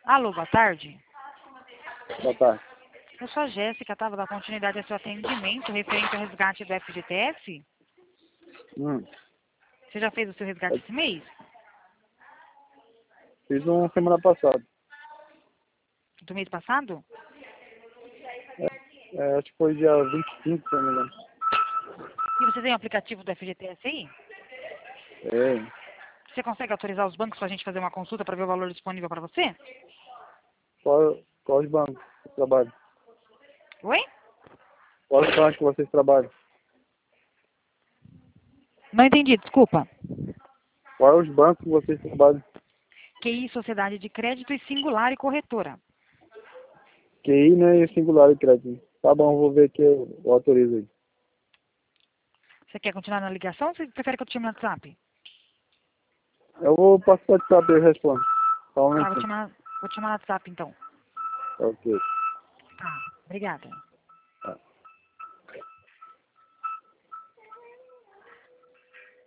Alô, boa tarde. Boa tarde. Eu sou a Jéssica, estava dando continuidade ao seu atendimento referente ao resgate do FGTS. Você já fez o seu resgate esse mês? Fiz uma semana passada. Do mês passado? Acho que foi dia 25, se não me engano. E você tem o aplicativo do FGTS aí? É. Você consegue autorizar os bancos para a gente fazer uma consulta para ver o valor disponível para você? Qual os bancos que vocês trabalham? Oi? Qual os bancos que vocês trabalham? Não entendi, desculpa. Qual os bancos que vocês trabalham? QI, Sociedade de Crédito e Singular e Corretora. QI, né? E singular e crédito. Tá bom, vou ver que eu autorizo aí. Você quer continuar na ligação ou você prefere que eu te chame no WhatsApp? Eu vou passar o WhatsApp e eu respondo. Só um Tá, minutinho. vou te chamar no WhatsApp então. Ok. Tá, obrigada.